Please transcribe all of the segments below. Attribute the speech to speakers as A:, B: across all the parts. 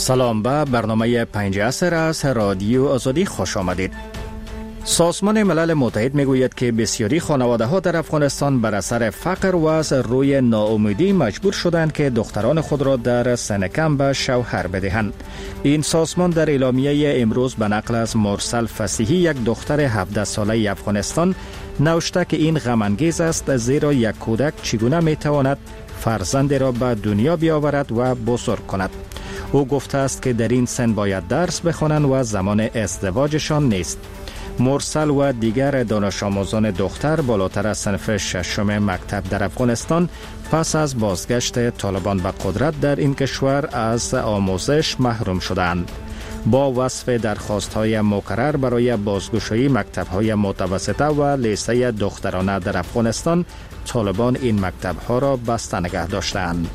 A: سلام به برنامه 5 عصر از رادیو آزادی خوش آمدید. سازمان ملل متحد میگوید که بسیاری خانواده ها در افغانستان بر اثر فقر و از روی ناامیدی مجبور شدند که دختران خود را در سن کم به شوهر بدهند. این سازمان در اعلامیه امروز به نقل از مرسل فصیحی، یک دختر 17 ساله افغانستان، نوشته که این غم انگیز است، زیرا یک کودک چگونه میتواند فرزند را به دنیا بیاورد و بزرگ کند. او گفته است که در این سن باید درس بخوانند و زمان ازدواجشان نیست. مرسل و دیگر دانش آموزان دختر بالاتر از صنف ششم مکتب در افغانستان پس از بازگشت طالبان به قدرت در این کشور از آموزش محروم شدند. با وصف درخواست‌های مکرر برای بازگشایی مکتب‌های متوسطه و لیسه دخترانه در افغانستان، طالبان این مکتب‌ها را بسته نگه داشتند.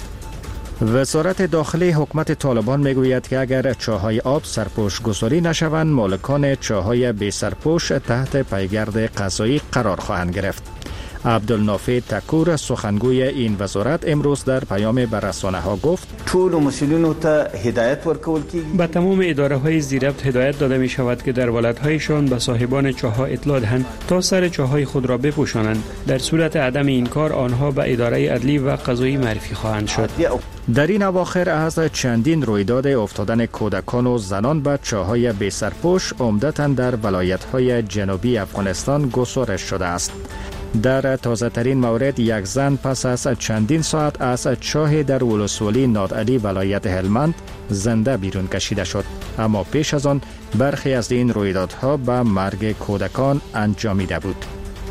A: وزارت داخلی حکومت طالبان میگوید که اگر چاهای آب سرپوش گذاری نشوند، مالکان چاهای بی سرپوش تحت پیگرد قضایی قرار خواهند گرفت. عبدالنافع تکور، سخنگوی این وزارت، امروز در پیام به رسانه‌ها گفت:
B: ټول مسئولینو ته هدایت ورکول کیږي.
C: به تمام اداره‌های زیربط هدایت داده می شود که در ولایت‌هایشان به صاحبان چاه‌ها اطلاع دهند تا سر چاه‌های خود را بپوشانند. در صورت عدم این کار آنها به اداره عدلی و قضایی معرفی خواهند شد.
A: در این اواخر از چندین رویداد افتادن کودکان و زنان به چاهای بی سرپوش عمدتاً در ولایت‌های جنوبی افغانستان گزارش شده است. در تازه ترین مورد، یک زن پس از چندین ساعت از چاه در ولسوالی نادعلی ولایت هلمند زنده بیرون کشیده شد، اما پیش از آن برخی از این رویدادها به مرگ کودکان انجامیده بود.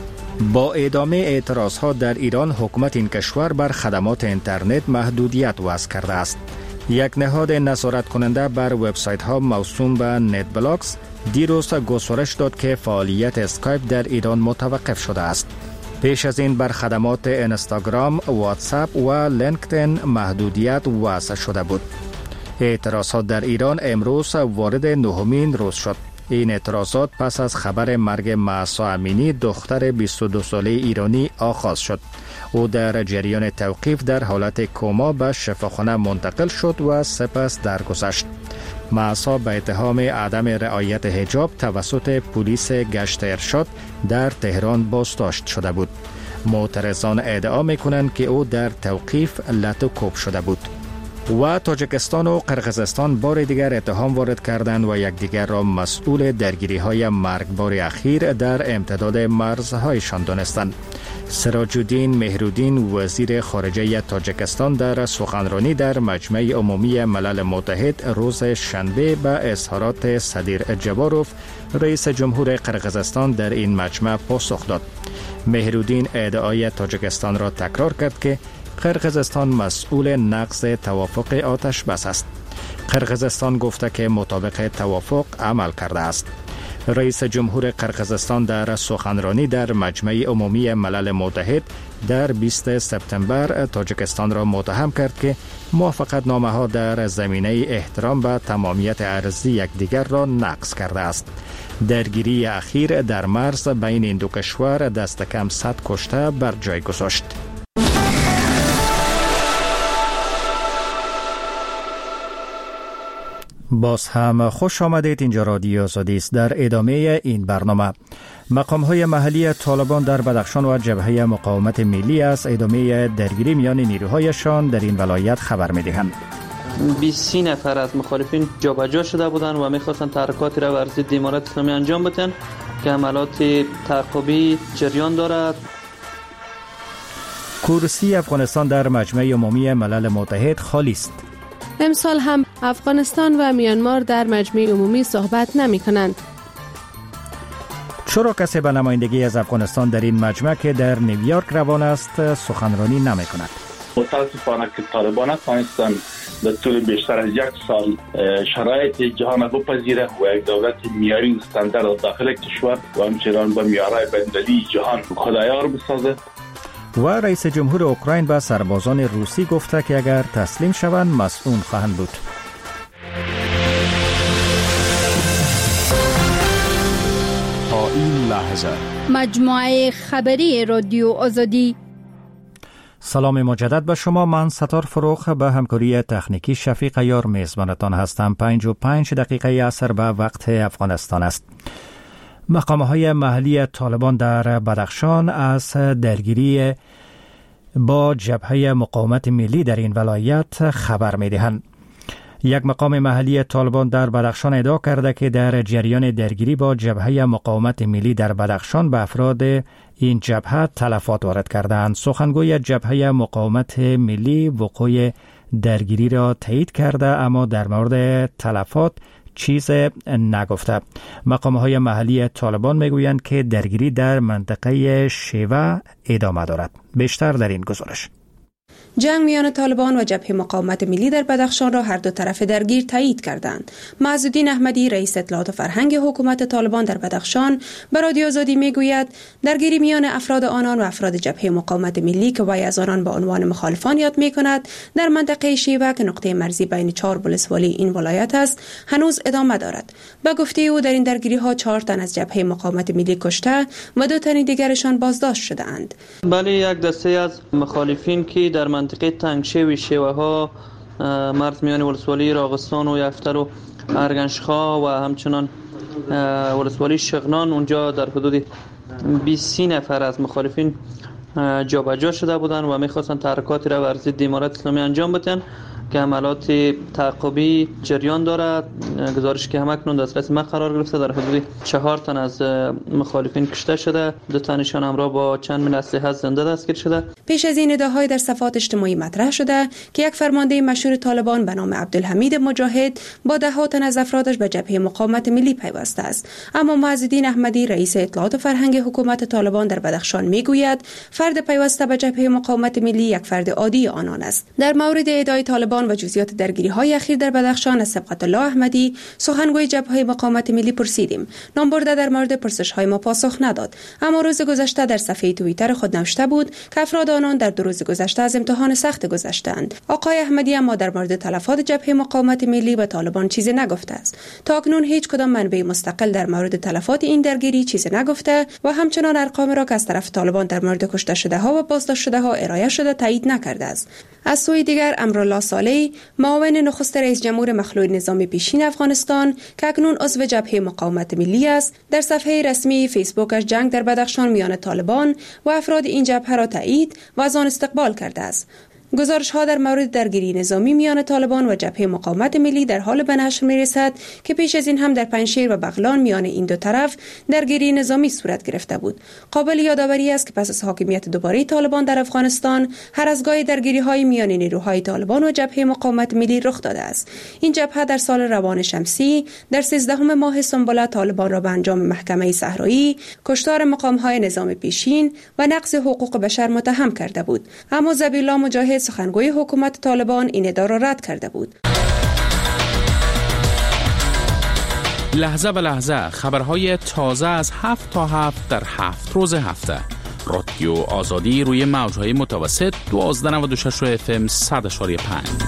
A: با ادامه اعتراضها در ایران، حکومت این کشور بر خدمات اینترنت محدودیت وضع کرده است. یک نهاد نظارت کننده بر وبسایت ها موسوم به نت بلاکس دیروز گزارش داد که فعالیت اسکایپ در ایران متوقف شده است. پیش از این بر خدمات اینستاگرام، واتساپ و لینکدین محدودیت وضع شده بود. اعتراضات در ایران امروز وارد 9مین روز شد. این اعتراضات پس از خبر مرگ مهسا امینی، دختر 22 ساله ایرانی، آغاز شد. او در جریان توقیف در حالت کما به شفاخانه منتقل شد و سپس درگذشت. مهسا به اتهام عدم رعایت حجاب توسط پلیس گشت ارشاد در تهران بازداشت شده بود. معترضان ادعا می‌کنند که او در توقیف لط و کوب شده بود. و تاجیکستان و قرقیزستان بار دیگر اتهام وارد کردند و یکدیگر را مسئول درگیری‌های مرگبار اخیر در امتداد مرزهایشان دانستند. سراج الدین مهرالدین، وزیر خارجه تاجیکستان، در سخنرانی در مجمع عمومی ملل متحد روز شنبه به اظهارات صدیر جباروف، رئیس جمهور قرقیزستان، در این مجمع پاسخ داد. مهرالدین ادعای تاجیکستان را تکرار کرد که قرقیزستان مسئول نقض توافق آتش بس است. قرقیزستان گفته که مطابق توافق عمل کرده است. رئیس جمهور قرقیزستان در سخنرانی در مجمع عمومی ملل متحد در 20 سپتامبر تاجیکستان را متهم کرد که موافقت نامه ها در زمینه احترام به تمامیت ارضی یکدیگر را نقض کرده است. درگیری اخیر در مرز بین این دو کشور دست کم 100 کشته بر جای گذاشت. باز هم خوش آمدید. اینجا رادیو آزادی است. در ادامه این برنامه، مقام‌های محلی طالبان در بدخشان و جبهه مقاومت ملی از ادامه درگیری میان نیروهایشان در این ولایت خبر می‌دهند.
D: 20 نفر از مخالفین جابجا شده بودند و می‌خواستند تحرکاتی را بر ضد امارت اسلامی انجام بدهند که عملیات تعقیبی جریان دارد.
A: کرسی افغانستان در مجمع عمومی ملل متحد خالی است.
E: امسال هم افغانستان و میانمار در مجمع عمومی صحبت نمی کنند.
A: چرا کسی به نمایندگی از افغانستان در این مجمع که در نیویورک روان است سخنرانی نمی کند؟
F: متاسفانه که طالبان نتوانستند در طول بیشتر از 1 سال شرایط جهان بپذیره و یک دولت معیاری و استاندارد داخل کشور و همچنان به معیارهای بین‌المللی جهان خودآیار بسازه.
A: و رئیس جمهور اوکراین به سربازان روسی گفته که اگر تسلیم شوند مسئول خواهند بود.
G: تا این لحظه
H: مجموعه خبری رادیو آزادی.
A: سلام مجدد به شما. من ستار فروخ به همکاری تکنیکی شفیق یار میزبانتان هستم. 55 دقیقه عصر به وقت افغانستان است. مقام‌های محلی طالبان در بدخشان از درگیری با جبهه مقاومت ملی در این ولایت خبر می‌دهند. یک مقام محلی طالبان در بدخشان ادعا کرده که در جریان درگیری با جبهه مقاومت ملی در بدخشان به افراد این جبهه تلفات وارد کردند. سخنگوی جبهه مقاومت ملی وقوع درگیری را تایید کرده اما در مورد تلفات چیز نگفته. مقام‌های محلی طالبان میگویند که درگیری در منطقه شیوه ادامه دارد. بیشتر در این گزارش.
G: جنگ میان طالبان و جبهه مقاومت ملی در بدخشان را هر دو طرف درگیر تایید کردند. معزالدین احمدی رئیس اطلاعات و فرهنگ حکومت طالبان در بدخشان به رادیو آزادی میگوید درگیری میان افراد آنان و افراد جبهه مقاومت ملی که وی از آنان با عنوان مخالفان یاد میکند در منطقه شیوه که نقطه مرزی بین 4 ولسوالی این ولایت است هنوز ادامه دارد. به گفته او در این درگیری ها 4 تن از جبهه مقاومت ملی کشته و 2 تن دیگرشان بازداشت شده‌اند.
D: بله، یک دسته از مخالفین که در منطقه تنگشوی شیوه ها مرز میان ولسوالی راغستان و یفتر و ارگنشخا و همچنان ولسوالی شغنان اونجا در حدود 20 نفر از مخالفین جابجا شده بودند و میخواستن تحرکاتی را بر ضد امارت اسلامی انجام بدن که عملیات تعقیبی جریان دارد. گزارش که همکنون دسترس ما قرار گرفته در حدود 4 تن از مخالفین کشته شده، 2 تنشان همراه با چند من اسلحه زنده دستگیر شده.
G: پیش از این ادعاهای در صفحات اجتماعی مطرح شده که یک فرمانده مشهور طالبان به نام عبدالحمید مجاهد با 10 تن از افرادش به جبهه مقاومت ملی پیوسته است. اما معزالدین احمدی رئیس اطلاعات و فرهنگ حکومت طالبان در بدخشان میگوید فرد پیوسته به جبهه مقاومت ملی یک فرد عادی آنان است. در مورد ادعای طالبان و جزئیات درگیری‌های اخیر در بدخشان از سبقت الله احمدی سخنگوی جبهه مقاومت ملی پرسیدیم. نامبرده در مورد پرسش‌های ما پاسخ نداد، اما روز گذشته در صفحه توییتر خود نوشته بود که افراد آنان در 2 روز گذشته از امتحان سخت گذشتند. آقای احمدی اما در مورد تلفات جبهه مقاومت ملی و طالبان چیزی نگفته است. تا اکنون هیچ کدام منبع مستقل در مورد تلفات این درگیری چیزی نگفته و همچنان ارقام را که از طرف طالبان در مورد کشته شده ها و بازداشت شده ها ارائه شده تایید نکرده است. از سوی دیگر امرالله صالحی معاون نخست رئیس جمهور مخلوع نظام پیشین افغانستان که اکنون عضو جبهه مقاومت ملی است در صفحه رسمی فیسبوکش جنگ در بدخشان میان طالبان و افراد این جبهه را تایید و از آن استقبال کرده است. گزارش ها در مورد درگیری نظامی میان طالبان و جبهه مقاومت ملی در حال به نشر میرسد که پیش از این هم در پنجشیر و بغلان میان این دو طرف درگیری نظامی صورت گرفته بود. قابل یادآوری است که پس از حاکمیت دوباره طالبان در افغانستان هر از گاهی درگیری های میان نیروهای طالبان و جبهه مقاومت ملی رخ داده است. این جبهه در سال روان شمسی در 13 ماه سنبله طالبان را به انجام محکمه صحرایی، کشتار مقام های نظام پیشین و نقض حقوق بشر متهم کرده بود. اما ذبیح الله مجاهد سخنگوی حکومت طالبان این ادعا را رد کرده بود.
H: لحظه به لحظه خبرهای تازه از 7 تا 7 در 7 روز هفته. رادیو آزادی روی موجهای متوسط 1296 FM 100.5.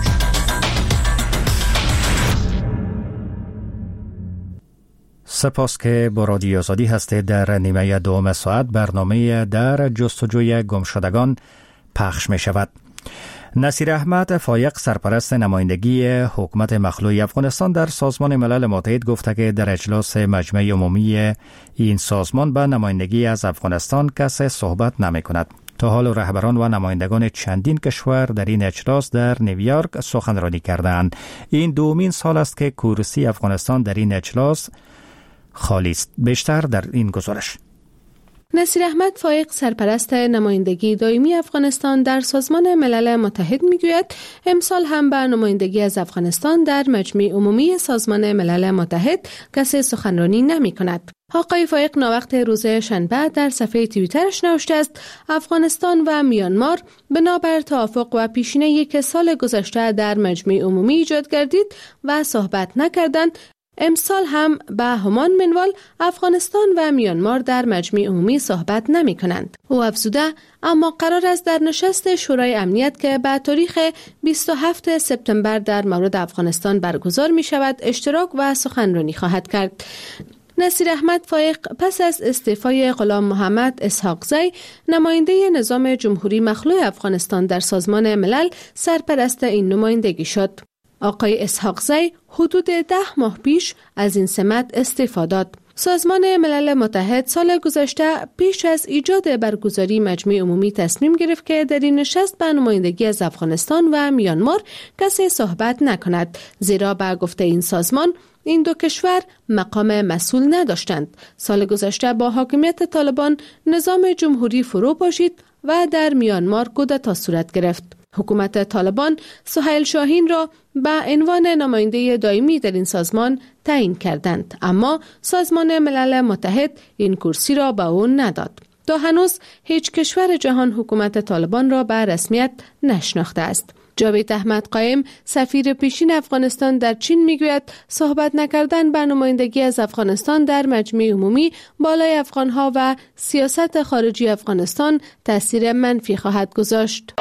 A: سپاس که با رادیو آزادی هستید. در نیمه دوم ساعت برنامه در جستجوی گمشدگان پخش می شود. نصیر احمد فایق سرپرست نمایندگی حکومت مخلوع افغانستان در سازمان ملل متحد گفته که در اجلاس مجمع عمومی این سازمان به نمایندگی از افغانستان کسی صحبت نمی کند. تا حال رهبران و نمایندگان چندین کشور در این اجلاس در نیویورک سخنرانی کردند. این دومین سال است که کرسی افغانستان در این اجلاس خالی است. بیشتر در این گزارش.
E: نصیر احمد فایق سرپرست نمایندگی دائمی افغانستان در سازمان ملل متحد میگوید امسال هم به نمایندگی از افغانستان در مجمع عمومی سازمان ملل متحد کسی سخنرانی نمی کند. آقای فایق ناوقت روز شنبه در صفحه توییترش نوشته است افغانستان و میانمار بنابر توافق و پیشینه یک سال گذشته در مجمع عمومی ایجاد گردید و صحبت نکردند. امسال هم به همان منوال افغانستان و میانمار در مجمع عمومی صحبت نمی کنند. او افزوده اما قرار است در نشست شورای امنیت که به تاریخ 27 سپتامبر در مورد افغانستان برگزار می شود اشتراک و سخنرانی خواهد کرد. نصیر احمد فایق پس از استعفای غلام محمد اسحاقزی نماینده نظام جمهوری مخلوع افغانستان در سازمان ملل سرپرست این نمایندگی شد. آقای اسحاقزی حدود 10 ماه پیش از این سمت استعفا داد. سازمان ملل متحد سال گذشته پیش از ایجاد برگزاری مجمع عمومی تصمیم گرفت که در این نشست به نمایندگی از افغانستان و میانمار کسی صحبت نکند، زیرا به گفته این سازمان این دو کشور مقام مسئول نداشتند. سال گذشته با حاکمیت طالبان نظام جمهوری فرو پاشید و در میانمار کودتا صورت گرفت. حکومت طالبان سهیل شاهین را به عنوان نماینده دائمی در این سازمان تعیین کردند، اما سازمان ملل متحد این کرسی را به او نداد. تا هنوز هیچ کشور جهان حکومت طالبان را به رسمیت نشناخته است. جاوید احمد قائم سفیر پیشین افغانستان در چین میگوید صحبت نکردن بر نمایندگی از افغانستان در مجمع عمومی بالای افغانها و سیاست خارجی افغانستان تاثیر منفی خواهد گذاشت.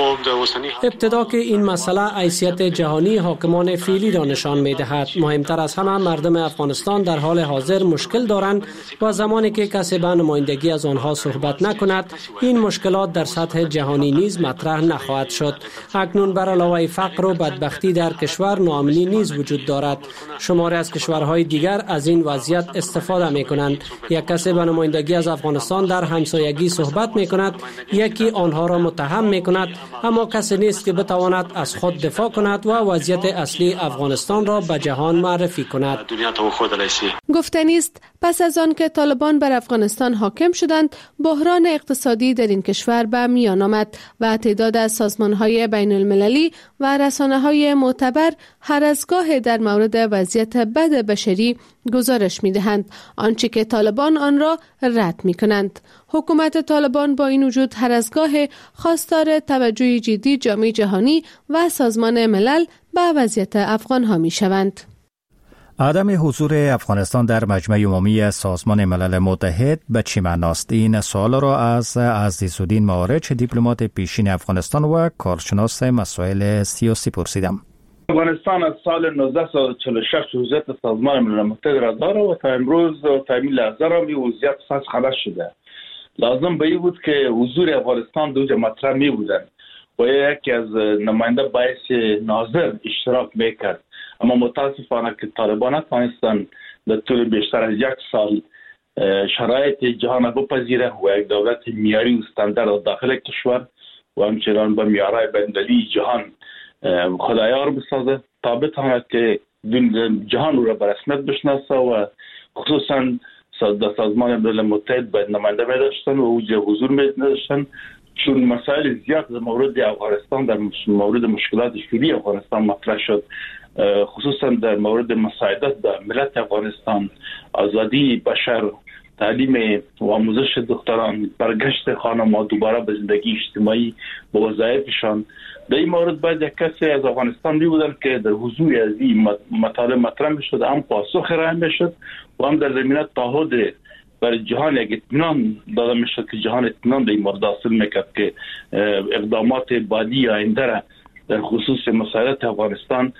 I: ابتدا که این مسئله حیثیت جهانی حاکمان فعلی را نشان می‌دهد. مهمتر از همه مردم افغانستان در حال حاضر مشکل دارند و زمانی که کسی به نمایندگی از آنها صحبت نکند این مشکلات در سطح جهانی نیز مطرح نخواهد شد. اکنون بر علاوه فقر و بدبختی در کشور ناامنی نیز وجود دارد. شماری از کشورهای دیگر از این وضعیت استفاده می کنند. یک کسی به نمایندگی از افغانستان در همسایگی صحبت می کند، یکی آنها را متهم می کند، اما کسی نیست که بتواند از خود دفاع کند و وضعیت اصلی افغانستان را به جهان معرفی کند.
E: گفتنی است پس از آن که طالبان بر افغانستان حاکم شدند، بحران اقتصادی در این کشور به میان آمد و تعداد از سازمان‌های بین‌المللی و رسانه‌های معتبر هر از گاه در مورد وضعیت بد بشری گزارش می‌دهند، آنچه که طالبان آن را رد می‌کنند. حکومت طالبان با این وجود هر از گاه خواستار توجه جدی جامعه جهانی و سازمان ملل به وضعیت افغان‌ها می‌شوند.
A: عدم حضور افغانستان در مجمع عمومی سازمان ملل متحد به چه معناست؟ این سوال را از عزیزالدین معارج دیپلمات پیشین افغانستان و کارشناس مسائل سیاسی پرسیدم.
F: افغانستان از سال 1946 وضعیت سازمان ملل متحد را داره و تا امروز تا این لحظه را می وضعیت ساز خلاص شده. لازم به این بود که حضور افغانستان دوجه مطرح می بودن و یکی از نماینده باعث ناظر اشتراک میکرد، اما متاسفانه که طالبان نتوانستند در طول بیشتر از 1 سال شرایط جهان بپذیره و یک دولت معیاری و استاندارد داخل کشور و همچنان به معیارهای بین‌المللی جهان خدایار بسازه تا بتواند که جهان را به رسمیت بشناسه و خصوصا در سازمان ملل متحد باید نماینده می داشتن و اوج حضور می داشتن، چون مسائل زیاد در مورد افغانستان در مورد مشکلات فعلی افغانستان مطرح شد، خصوصا در مورد مساعدت به ملت افغانستان، آزادی بشر، تعلیم و آموزش دختران، برگشت خانم‌ها دوباره به زندگی اجتماعی به وظایفشان. در این مورد باید یک کسی از افغانستان می بودن که در حضور از این مطالب مطرح میشد، هم پاسخ ارائه میشد و هم در زمینه تعهد برای جهان یک اطمینان داده میشد که جهان اطمینان در این مورد حاصل میکرد که اقدامات بعدی آینده را در خصوص مسائلات افغانستان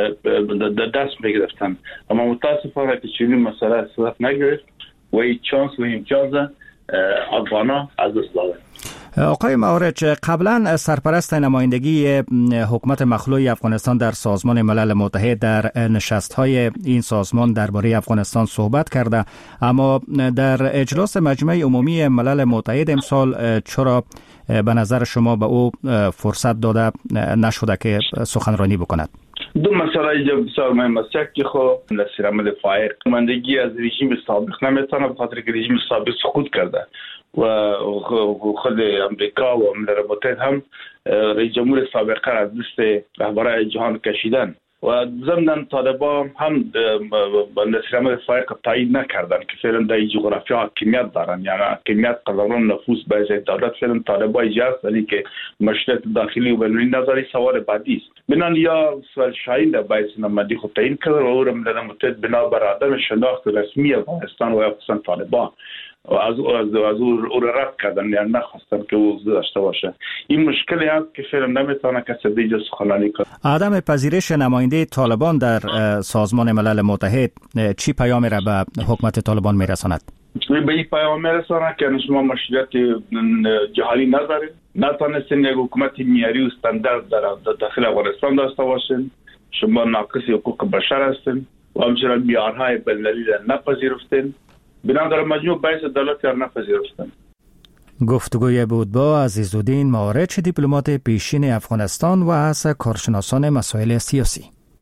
F: در دست میگرفتن. اما متاسفانه که چنین مسئله صورت نگرفت و این چانس و امتیاز افغانا از دست دادن.
A: آقای معارج، قبلا سرپرست نمایندگی حکومت مخلوع افغانستان در سازمان ملل متحد در نشست‌های این سازمان درباره افغانستان صحبت کرده، اما در اجلاس مجمع عمومی ملل متحد امسال چرا به نظر شما به او فرصت داده نشده که سخنرانی بکند؟
F: دو مسئله بسیار مهم است که خب نصیر احمد فایق نمایندگی از رژیم سابق نمیتونه، بخاطر که رژیم سابق سقوط کرده و خود امریکا و ملل متحد هم رئیس جمهور سابق را از دست رهبران جهان کشیدن و ضمن طالبان هم به نصیر احمد فایق تایید نکردن که فعلا در جغرافیا حاکمیت دارن، یعنی حاکمیت قدران نفوذ به دولت فعلا طالبان ایجاز ولی که مشکلات داخلی و بین‌المللی نداری. سوال بعدی است بنان یا سوال شاهین در باعث نمایندگی خود تعیین کرد و او را ملل متحد بنا بر عدم شناخت رسمی افغانستان و افغانستان طالبان و از او را رد کردن، یعنی نخواستن که او داشته باشه. این مشکلی است که فعلا نمیتونه کسی دیگه سخنرانی کنه.
A: عدم پذیرش نماینده طالبان در سازمان ملل متحد چی پیامی را به حکومت طالبان میرساند؟
F: به این پیام میرساند که شما مشروعیت جهانی ندارید، نتونستین یک حکومت معیاری و استاندارد در داخل افغانستان داشته باشین، شما ناقص حقوق بشر هستین و همچنین معیارهای بین‌المللی را نپذیرفتین، بنابراین مجموع باعث دولت را نپذیرفتن.
A: گفتگوی بود با عزیزالدین مارچ، دیپلمات پیشین افغانستان و از کارشناسان مسائل سیاسی.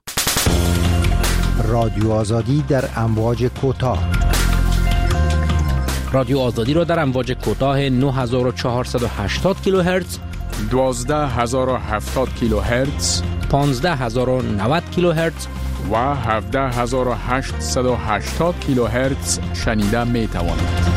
J: رادیو آزادی در امواج کوتاه.
K: رادیو آزادی را در امواج کوتاه 9480 کیلوهرتز،
H: 12070 کیلوهرتز،
K: 15090 کیلوهرتز
H: و 17880 کیلوهرتز شنیده می توانید.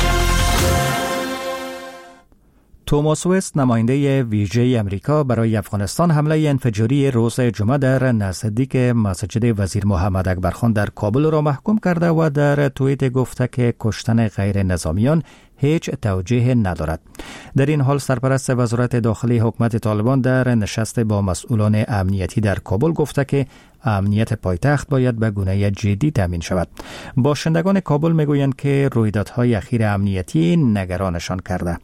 A: توماس وست، نماینده ویژه امریکا برای افغانستان، حمله انفجاری روز جمعه در نزدیک مسجد وزیر محمد اکبر خان در کابل را محکوم کرده و در توییت گفته که کشتن غیر نظامیان هیچ توجیه ندارد. در این حال سرپرست وزارت داخلی حکومت طالبان در نشست با مسئولان امنیتی در کابل گفته که امنیت پایتخت باید به گونه جدی تامین شود. باشندگان کابل میگویند که رویدادهای اخیر امنیتی نگرانشان کرده.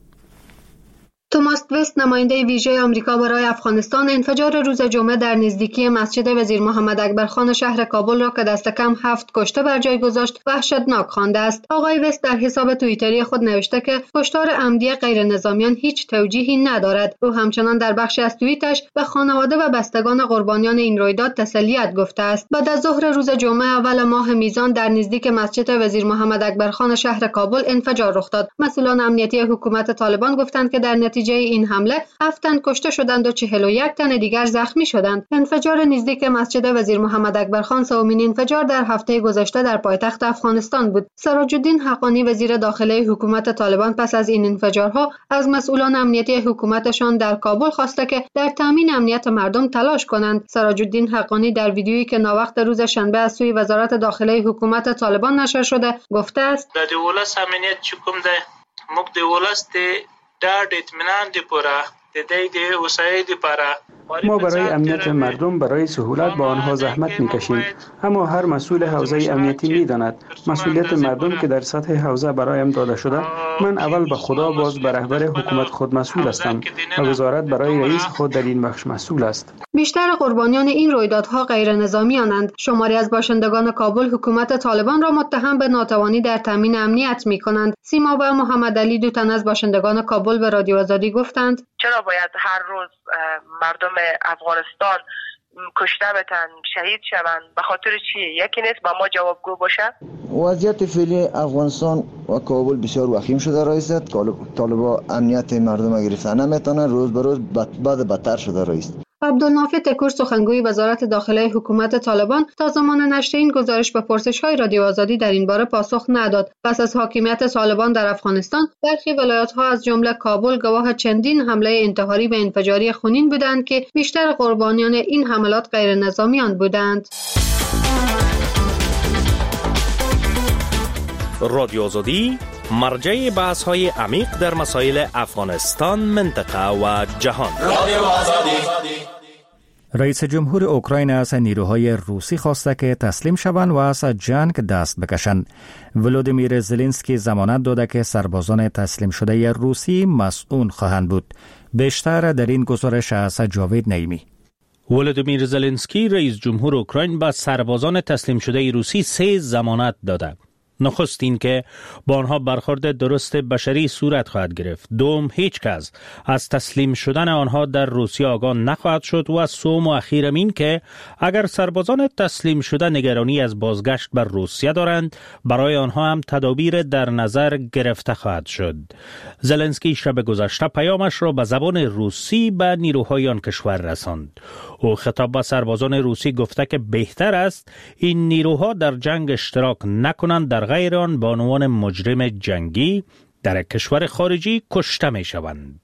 L: توماس وست، نماینده ویژه آمریکا برای افغانستان، انفجار روز جمعه در نزدیکی مسجد وزیر محمد اکبر خان شهر کابل را که دست کم 7 کشته بر جای گذاشت وحشتناک خوانده است. آقای وست در حساب توییتری خود نوشته که کشتار عمدی غیر نظامیان هیچ توجیهی ندارد. او همچنان در بخشی از توییتش به خانواده و بستگان قربانیان این رویداد تسلیت گفته است. بعد از ظهر روز جمعه اول ماه میزان در نزدیک مسجد وزیر محمد اکبر خان شهر کابل انفجار رخ داد. مسئولان امنیتی حکومت طالبان گفتند که در نتیجه این حمله 7 تن کشته شدند و 41 تن دیگر زخمی شدند. انفجار نزدیک مسجد وزیر محمد اکبر خان سومین انفجار در هفته گذشته در پایتخت افغانستان بود. سراج‌الدین حقانی، وزیر داخلی حکومت طالبان، پس از این انفجارها از مسئولان امنیتی حکومتشان در کابل خواسته که در تامین امنیت مردم تلاش کنند. سراج‌الدین حقانی در ویدیویی که ناوقت روز شنبه از سوی وزارت داخلی حکومت طالبان نشر شده گفته است:
M: د دولت امنیت چکم ده موږ د ولست ډاډ اطمینان دی پورا د دې د اوسایې دی پورا.
C: ما برای امنیت مردم برای سهولت با آنها زحمت میکشیم، اما هر مسئول حوزه امنیتی میداند مسئولیت مردم که در سطح حوزه برایم داده شده. من اول به خدا باز به رهبر حکومت خود مسئول هستم و وزارت برای رئیس خود در این بخش مسئول است.
L: بیشتر قربانیان این رویدادها غیر نظامیانند. شماری از باشندگان کابل حکومت طالبان را متهم به ناتوانی در تامین امنیت می‌کنند. سیما و محمد علی، دو تن از باشندگان کابل، به رادیو آزادی گفتند:
N: چرا باید هر روز مردم افغانستان کشته بشن، شهید شوند؟ به خاطر چی؟ یکی نیست با ما جوابگو باشه؟
O: وضعیت فعلی افغانستان و کابل بسیار وخیم شده رئیس. طالبان امنیت مردم گرفتن نمیتونن، روز به روز بدتر شده رئیس.
L: عبدالنافع تکور، سخنگوی وزارت داخلی حکومت طالبان، تا زمان نشر این گزارش به پرسش‌های رادیو آزادی در این باره پاسخ نداد. پس از حاکمیت طالبان در افغانستان، برخی ولایت‌ها از جمله کابل گواه چندین حمله انتحاری و انفجاری خونین بودند که بیشتر قربانیان این حملات غیر نظامیان بودند.
P: رادیو آزادی، مرجع بحث‌های عمیق در مسائل افغانستان، منطقه و جهان. رادیو آزادی.
A: رئیس جمهور اوکراین از نیروهای روسی خواسته که تسلیم شوند و از جنگ دست بکشند. ولودیمیر زلنسکی ضمانت داده که سربازان تسلیم شده روسی مسئول خواهند بود. بیشتر در این گزارش از جاوید نعیمی.
K: ولودیمیر زلنسکی، رئیس جمهور اوکراین، به سربازان تسلیم شده روسی 3 ضمانت داده. نخست این که با آنها برخورد درست بشری صورت خواهد گرفت. دوم، هیچ کس از تسلیم شدن آنها در روسیه آگاه نخواهد شد. و سوم و اخیرم این که اگر سربازان تسلیم شده نگرانی از بازگشت بر روسیه دارند، برای آنها هم تدابیر در نظر گرفته خواهد شد. زلنسکی شب گذشته پیامش را به زبان روسی به نیروهای آن کشور رساند. او خطاب به سربازان روسی گفته که بهتر است این نیروها در جنگ اشتراک نکنند، در غیر آن به عنوان مجرم جنگی در کشور خارجی کشته می شوند.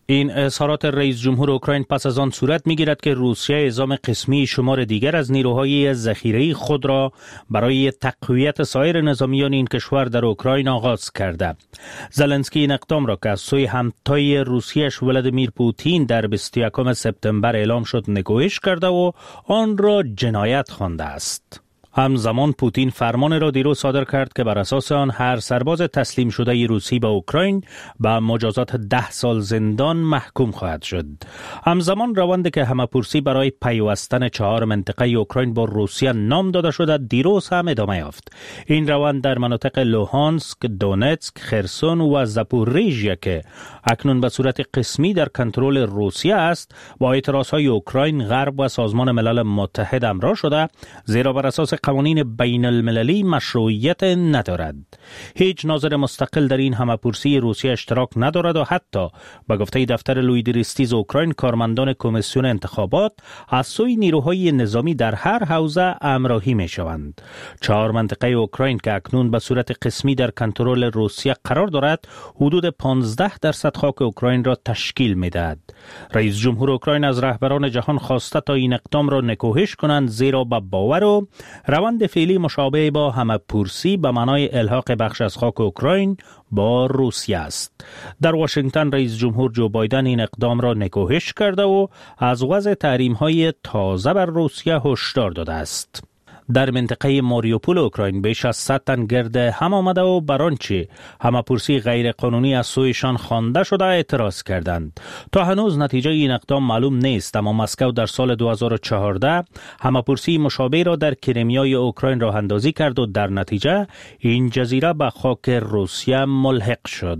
K: این اظهارات رئیس جمهور اوکراین پس از آن صورت می‌گیرد که روسیه اعزام قسمی شمار دیگر از نیروهای ذخیره‌ای خود را برای تقویت سایر نظامیان این کشور در اوکراین آغاز کرده. زلنسکی این اقدام را که از سوی همتای روسیه‌اش ولادیمیر پوتین در 21 سپتامبر اعلام شد نکوهش کرده و آن را جنایت خوانده است. همزمان پوتین فرمان را دیروز صادر کرد که بر اساس آن هر سرباز تسلیم شده روسی به اوکراین به مجازات 10 سال زندان محکوم خواهد شد. همزمان روندی که همه‌پرسی برای پیوستن 4 منطقه اوکراین با روسیه نام داده شده دیروز هم ادامه یافت. این روند در مناطق لوهانسک، دونتسک، خرسون و زاپوریژیا که اکنون به صورت قسمی در کنترل روسیه است با اعتراضهای اوکراین، غرب و سازمان ملل متحد همراه شده، زیرا بر اساس قوانین بین المللی مشروعیت ندارد. هیچ ناظر مستقل در این همه‌پرسی روسیه اشتراک ندارد و حتی به گفته دفتر لویدریستیز اوکراین کارمندان کمیسیون انتخابات از سوی نیروهای نظامی در هر حوزه همراهی می شوند. 4 منطقه اوکراین که اکنون به صورت قسمی در کنترل روسیه قرار دارد حدود 15% خاک اوکراین را تشکیل می دهد. رئیس جمهور اوکراین از رهبران جهان خواسته تا این اقدام را نکوهش کنند، زیرا به باور و روند فعلی مشابه با همه‌پرسی به معنای الحاق بخش از خاک اوکراین با روسیه است. در واشنگتن رئیس جمهور جو بایدن این اقدام را نکوهش کرده و از وضع تحریم‌های تازه بر روسیه هشدار داده است. در منطقه ماریوپول اوکراین بیش از 100 تن گرد هم آمده و بر آنچه همه‌پرسی غیر قانونی از سویشان خوانده شده اعتراض کردند. تا هنوز نتیجه این اقدام معلوم نیست، اما مسکو در سال 2014 همه‌پرسی مشابه را در کریمیای اوکراین راه اندازی کرد و در نتیجه این جزیره به خاک روسیه ملحق شد.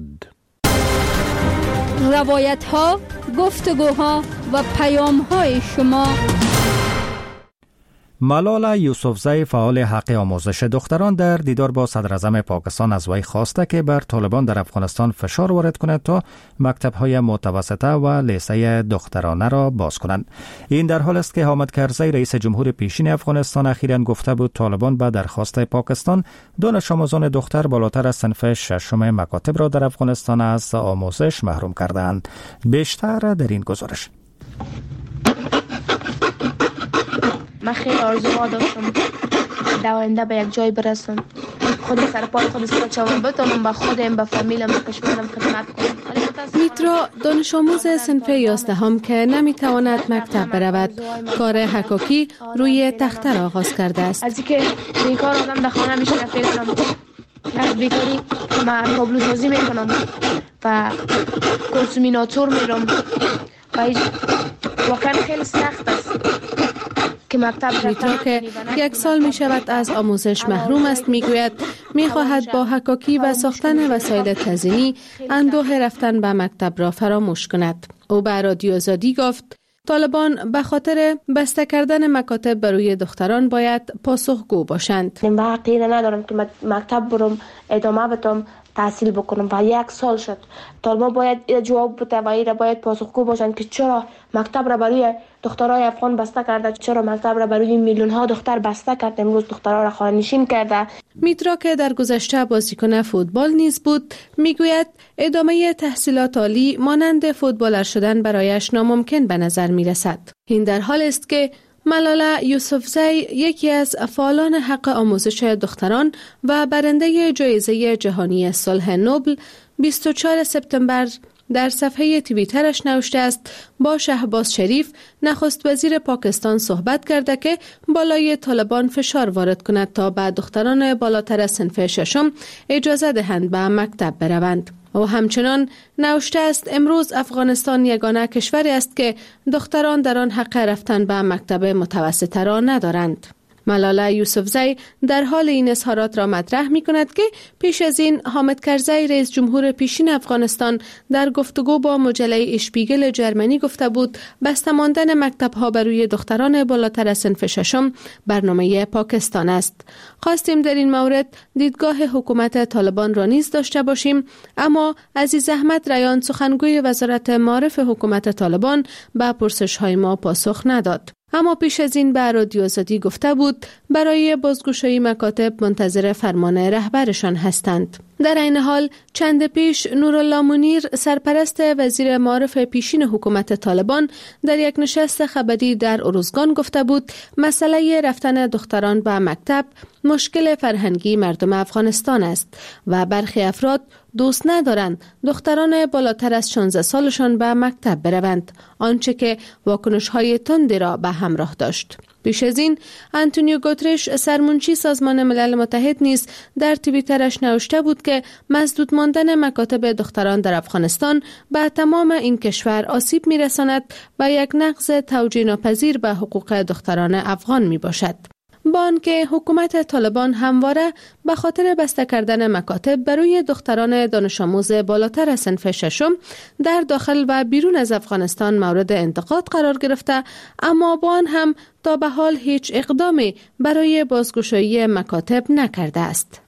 Q: روایت‌ها، گفتگوها و پیام‌های شما.
A: ملالا یوسفزی فعال حق آموزش دختران در دیدار با صدر اعظم پاکستان از وی خواسته که بر طالبان در افغانستان فشار وارد کند تا مکتب‌های متوسطه و لیسه دخترانه را باز کنند. این در حال است که حامد کرزی رئیس جمهور پیشین افغانستان اخیراً گفته بود طالبان به درخواست پاکستان دانش آموزان دختر بالاتر از صنف 6 مکاتب را در افغانستان از آموزش محروم کردند. بیشتر در این گزارش.
R: من خیلی آرزوها داشتم در آینده به یک جای برسم، خود سرپای خود استاد بتونم به خودم، به فامیلم، به کشورم خدمت کنم.
E: میترا دانش آموز صنف 11 که نمیتواند مکتب برود، کار حکاکی روی تخته را آغاز کرده است.
R: از اینکه بیکار آدم در خانه میشه فکر کنم از بیکاری من تابلو سازی میکنم و کنسومیناتور میرم و واقعا خیلی سخت است.
E: میترا که 1 سال می شود از آموزش محروم است میگوید میخواهد با حکاکی و ساختن وسایل تزیینی اندوه رفتن به مکتب را فراموش کند. او به رادیو آزادی گفت طالبان به خاطر بسته کردن مکاتب برای دختران باید پاسخگو باشند.
R: من عقیده ندارم که مکتب برم ادامه بدم تحصیل بکنم و 1 سال شد. طالبان باید جواب بده و ایره باید پاسخگو باشند که چرا مکتب را برای دخترای افغان بسته کرده، چرا مکتب را برای میلیون ها دختر بسته کرده، امروز دخترها را خانه نشین کرده.
E: میترا که در گذشته بازیکن فوتبال نیز بود میگوید ادامه تحصیلات عالی مانند فوتبالر شدن برایش ناممکن به نظر میرسد. این در حال است که ملالا یوسفزی یکی از فعالان حق آموزش دختران و برنده جایزه جهانی صلح نوبل 24 سپتامبر در صفحه توییترش نوشته است با شهباز شریف نخست وزیر پاکستان صحبت کرده که بالای طالبان فشار وارد کند تا به دختران بالاتر از صنف 6 اجازه دهند به مکتب بروند. و همچنان نوشته است امروز افغانستان یگانه کشوری است که دختران در آن حق رفتن به مکتب متوسطه را ندارند. ملالا یوسفزی در حال این اظهارات را مطرح می کند که پیش از این حامد کرزی رئیس جمهور پیشین افغانستان در گفتگو با مجله اشپیگل جرمنی گفته بود بسته ماندن مکتب ها برای دختران بالاتر از صنف 6 برنامه پاکستان است. خواستیم در این مورد دیدگاه حکومت طالبان را نیز داشته باشیم، اما عزیز احمد ریان سخنگوی وزارت معارف حکومت طالبان به پرسش های ما پاسخ نداد. اما پیش از این به رادیو آزادی گفته بود برای بازگشایی مکاتب منتظر فرمان رهبرشان هستند. در این حال چند پیش نورالله منیر سرپرست وزیر معارف پیشین حکومت طالبان در یک نشست خبری در ارزگان گفته بود مسئله رفتن دختران به مکتب مشکل فرهنگی مردم افغانستان است و برخی افراد دوست ندارند دختران بالاتر از 16 سالشان به مکتب بروند، آنچه که واکنش‌های تندی را به همراه داشت. پیش از این آنتونیو گوترش سرمنشی سازمان ملل متحد نیز در توییترش نوشته بود که مسدود ماندن مکاتب دختران در افغانستان به تمام این کشور آسیب می‌رساند و یک نقض توجیه ناپذیر به حقوق دختران افغان میباشد. با آنکه حکومت طالبان همواره به خاطر بسته کردن مکاتب برای دختران دانش آموز بالاتر از صنف ششم در داخل و بیرون از افغانستان مورد انتقاد قرار گرفته، اما با آن هم تا به حال هیچ اقدامی برای بازگشایی مکاتب نکرده است.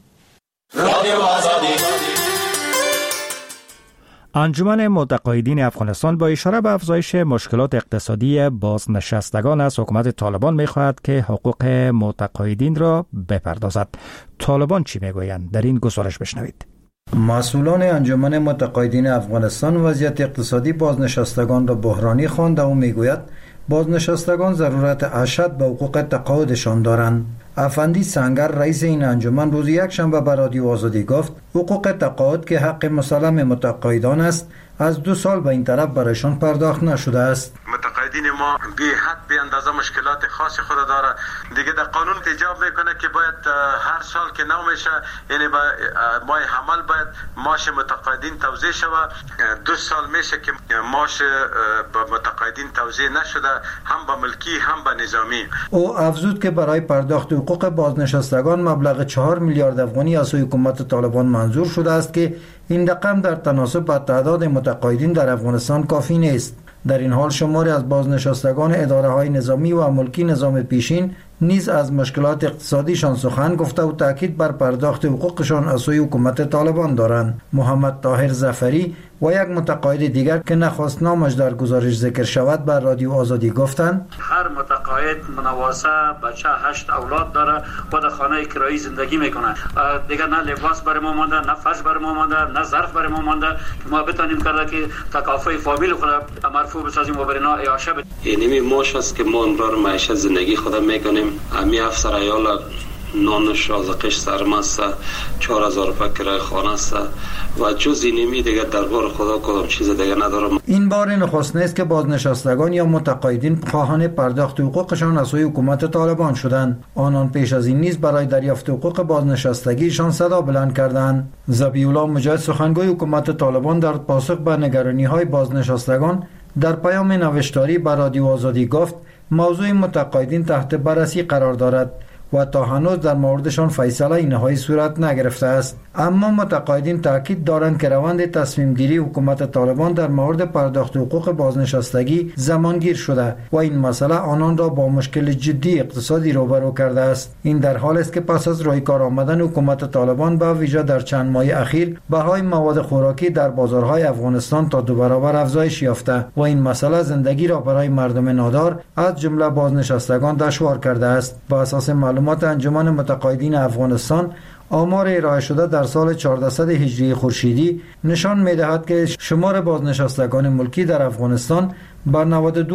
A: انجمن متقاعدین افغانستان با اشاره به افزایش مشکلات اقتصادی بازنشستگان از حکومت طالبان می‌خواهد که حقوق متقاعدین را بپردازد. طالبان چی میگویند؟ در این گزارش بشنوید.
S: مسئولان انجمن متقاعدین افغانستان وضعیت اقتصادی بازنشستگان را بحرانی خوانده و میگوید بازنشستگان ضرورت اشد به حقوق تقاعدشان دارند. افندی سنگر رئیس این انجمن روز یکشنبه به رادیو آزادی گفت حقوق تقاعد که حق مسلم متقاعدان است از 2 سال به این طرف برایشان پرداخت نشده است.
T: متقاعدین ما بی حد بی اندازه مشکلات خاص خود داره. دیگه در قانون ایجاب میکنه که باید هر سال که نو میشه یعنی با ماه حمل باید معاش متقاعدین توزیع شوه. 2 سال میشه که معاش به متقاعدین توزیع نشده، هم به ملکی هم به نظامی.
S: او افزود که برای پرداخت حقوق بازنشستگان مبلغ 4 میلیارد افغانی از حکومت طالبان منظور شده است که این رقم در تناسب با تعداد متقاعدین در افغانستان کافی نیست. در این حال شماری از بازنشستگان اداره‌های نظامی و ملکی نظام پیشین نیز از مشکلات اقتصادیشان سخن گفته و تاکید بر پرداخت حقوقشان از سوی حکومت طالبان دارند. محمد طاهر ظفری و یک متقاعد دیگر که نخواست نامش در گزارش ذکر شود بر رادیو آزادی گفتند
U: هر متقاعد منواسه بچه 8 اولاد داره و در خانه کرایی زندگی میکنه. دیگه نه لباس برای ما مانده، نه فرش برای ما مانده، نه ظرف برای ما مانده که ما بتونیم کرده که تکافل فامیل خود مرفوع بسازیم و برنا اعاشه بدیم.
V: اینمی ماش است که ما امرار معیشت زندگی خود میکنیم. امی افسر ایال نانش رازقش سرمست 4000 روپیه کرای خانه است و جز اینمی دیگه دربار خدا کدام چیز دیگه ندارم.
S: این بار نخست نیست که بازنشستگان یا متقاعدین خواهان پرداخت حقوقشان از سوی حکومت طالبان شدند. آنان پیش از این نیز برای دریافت حقوق بازنشستگیشان صدا بلند کردند. ذبیح‌الله مجاهد سخنگوی حکومت طالبان در پاسخ به نگرانی‌های بازنشستگان در پیام نوشتاری به رادیو آزادی گفت موضوع متقاعدین تحت بررسی قرار دارد و تا هنوز در موردشان فیصله نهایی صورت نگرفته است. اما متقاعدین تاکید دارند که روند تصمیم گیری حکومت طالبان در مورد پرداخت حقوق بازنشستگی زمانگیر شده و این مسئله آنان را با مشکل جدی اقتصادی روبرو کرده است. این در حال است که پس از روی کار آمدن حکومت طالبان به ویژه در چند ماه اخیر بهای مواد خوراکی در بازارهای افغانستان تا 2 برابر افزایش یافته و این مسئله زندگی را برای مردم نادار از جمله بازنشستگان دشوار کرده است. با اساس معلومات انجمن متقاعدین افغانستان آمار ارائه شده در سال 1400 هجری خورشیدی نشان می‌دهد که شمار بازنشستگان ملکی در افغانستان به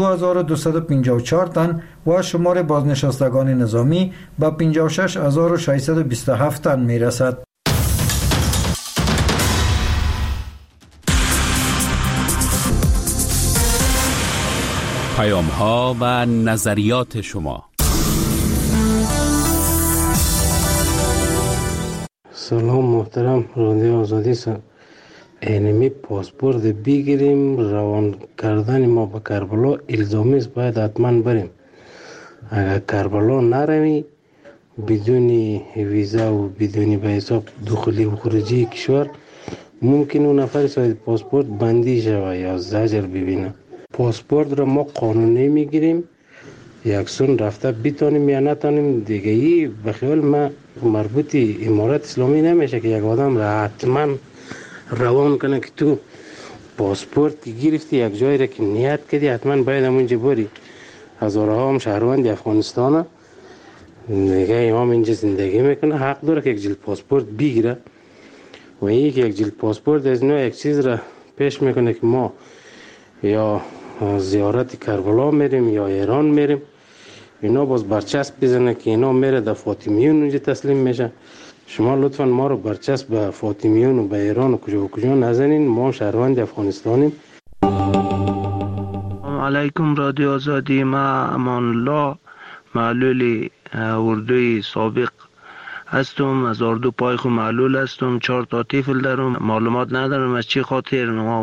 S: 92254 تن و شمار بازنشستگان نظامی به 56627 تن می‌رسد.
H: پیام‌ها و نظریات شما.
W: سلام محترم رادیو آزادی اینمی پاسپورت بگیریم روان کردن ما به کربلا الزامی است، باید حتما بریم. اگر کربلا نروی بدون ویزا و بدون به حساب دخولی و خروجی کشور ممکن اون نفر صاحب پاسپورت بندی شود یا زجر ببینه. پاسپورت را ما قانونی میگیریم، یکسون رفته بتانیم یا نتانیم دیگه. ای به خیال ما مربوط امارات اسلامی نمیشه که یک آدم را حتما روان کنه که تو پاسپورت گرفتی یک جایی را که نیت کردی حتما باید همونجا بری. هزارها هم شهروند افغانستان دیگه امام اینجا زندگی میکنه، حق داره که یک جلد پاسپورت بگیره. و یک جلد پاسپورت از نوع یک چیز را پیش میکنه که ما یا زیارت کربلا میریم یا ایران میریم، اینا باز برچسب بزنه که اینا میره در فاطمیون اونجا تسلیم میشه. شما لطفا ما رو برچسب به فاطمیون و به ایران و کجا نزنین، ما شهروند افغانستانیم.
B: علیکم رادیو آزادی، ما امان الله معلول اردوی سابق هستم، از اردو پایخو معلول هستم، 4 تا طفل دارم. معلومات ندارم از چی خاطر